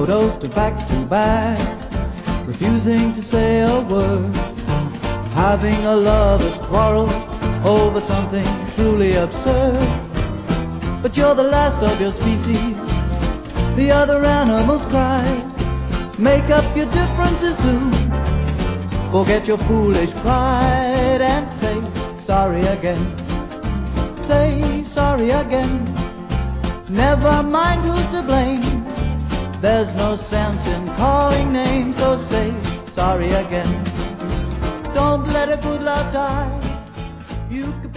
photos to back, refusing to say a word, having a lover's quarrel over something truly absurd. But you're the last of your species, the other animals cry. Make up your differences too, forget your foolish pride, and say sorry again. Say sorry again. Never mind who's to blame, there's no sense in calling names, so say sorry again. Don't let a good love die. You could